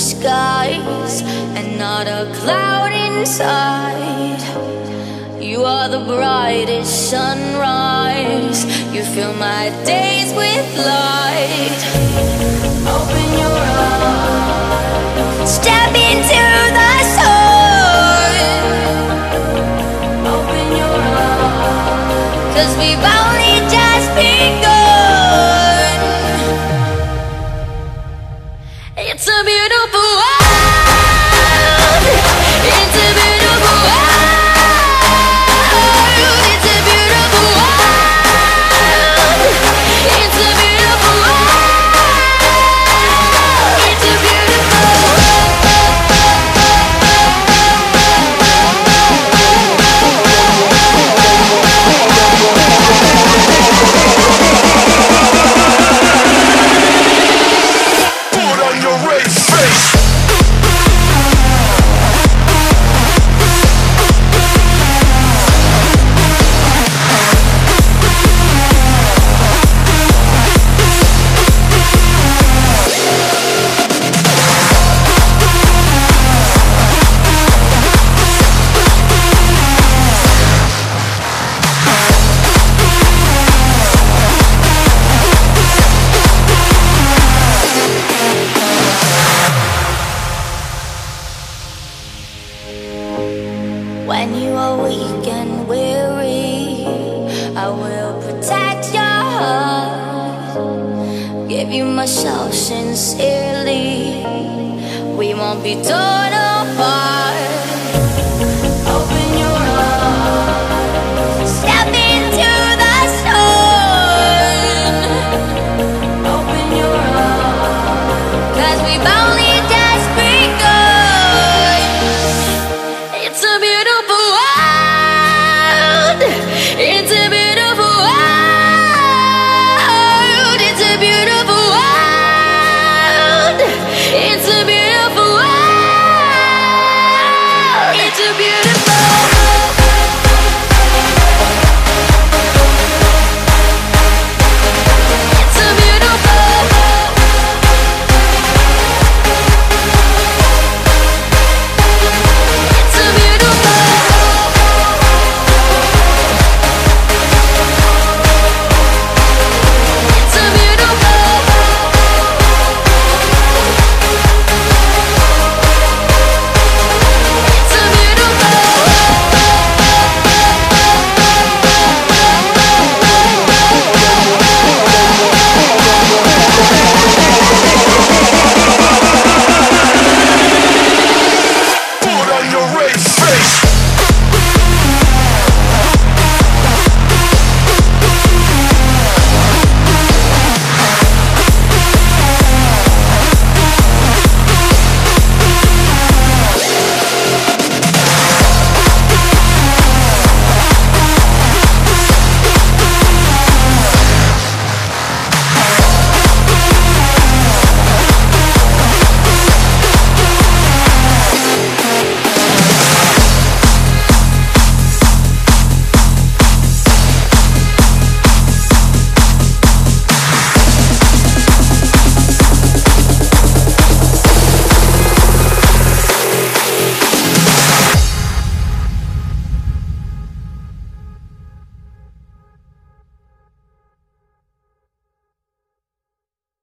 skies and not a cloud inside. You are the brightest sunrise. You fill my days with light. Open your eyes, step into the sun. Open your eyes, 'cause we've only just begun. It's a beautiful world. It's a beautiful world. It's a beautiful world. It's a beautiful world. It's a beautiful Put on your race face. When you are weak and weary, I will protect your heart. Give you myself sincerely. We won't be torn apart.